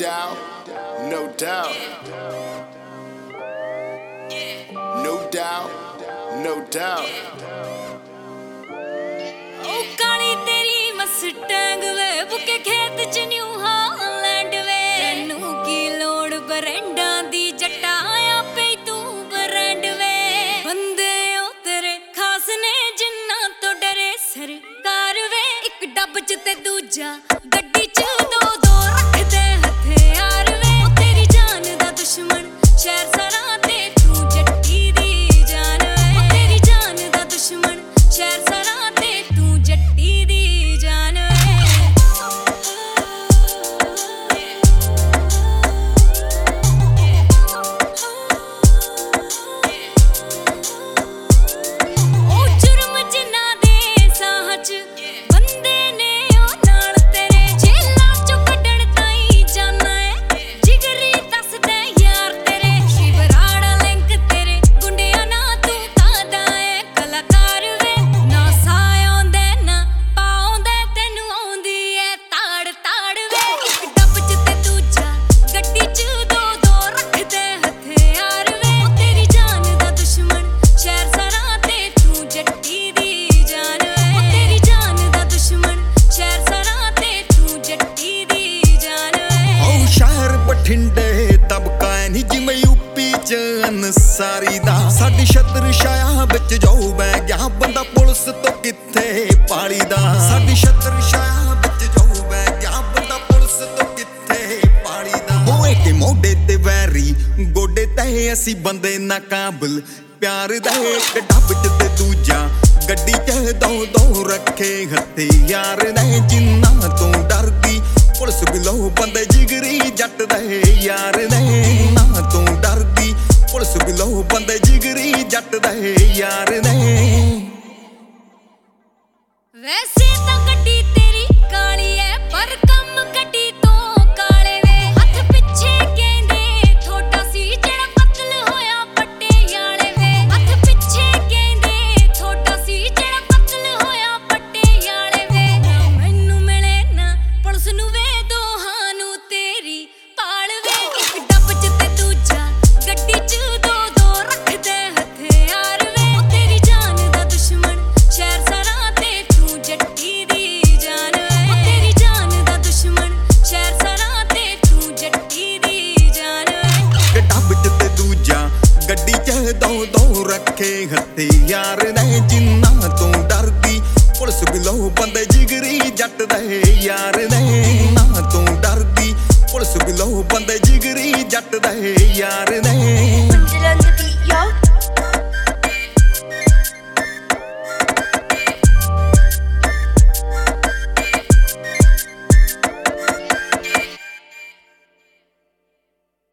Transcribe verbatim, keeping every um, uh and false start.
doubt, no doubt, no doubt, no doubt. ओ काली तेरी Mustang वे bouquet खेत च न्यू हालैंड वे तैनू की लोड़ बरंडा दी जट्टा आपे तू बरंड वे बंदे ओ तेरे खास ने जिन्ना तो डरे सरकार वे एक डब च ते दूजा गड्डी च दो दो रखदे हथियार वे ओ तेरी जान दा दुश्मन शहर सरा ते तू जट्टी दी जान वे ओ तेरी जान दा दुश्मन शहर सरा ते तू जट्टी दी जान वे ओ जुर्म जिन्ना दे साह च बंदे ने ओ नाल तेरे जेलां चों कड्ढण ताईं जाना है जिगरी दसदे यार तेरे शिवराड़ा लिंक तेरे गुंडियां ना तू कादा है कलाकार वे ना साह आउंदे ना पाउंदे तैनू आउंदी है ताड़ ताड़ वे एक डब च ते दूजा गड्डी च दो दो रखदे हथियार वे ओ तेरी जान दा दुश्मन शहर सरा ते तू जट्टी दी जान वे ओ तेरी जान दा दुश्मन शहर सरा ते तू जट्टी दी जान वे ओ शहर बठिंडे तबका नी जिवें यूपी च अनसारी दा साडी छतर छाया विच जाऊ बै गया बंदा पुलिस तो किथे पाली दा साडी छतर छाया विच जाऊ बै गया बंदा पुलिस तो किथे पाली दा होए के मोढे ते वैरी गोडे ते असी बंदे नाकाबिल प्यार दा एक डब च ते दूजा गड्डी च दो दो रखे हथियार ने जिन्ना तू डरदी पुलिस बिलो बंदे जिगरी जट दे यार ने ना तू डरदी पुलिस बिलो बंदे जिगरी जट दे यार ने वैसे तां गड्डी तेरी काली है पर कम गड्डी तो काले वे हथ पिछे कहंदे थोड़ा सी जेड़ा कत्ल होया पटियाले वे हथ पिछे कहंदे थोड़ा सी जेड़ा कत्ल होया पटियाले वे ना मैनू मिले ना पुलिस नू वे दोहां नू तेरी पाल वे एक डब च ते दूजा गड्डी च दो दो रखदे हथियार वे ओ तेरी जान दा दुश्मन शहर सरा ते तू जट्टी दी जान वे ओ तेरी जान दा दुश्मन शहर सरा ते तू जट्टी दी जान वे डब च ते दूजा गड्डी च दो दो रखे हथियार ने जिन्ना तू डरदी पुलिस बिलो बंदे जिगरी जट दे यार ने ना तू डरदी पुलिस बिलो बंदे जिगरी जट दे यार ने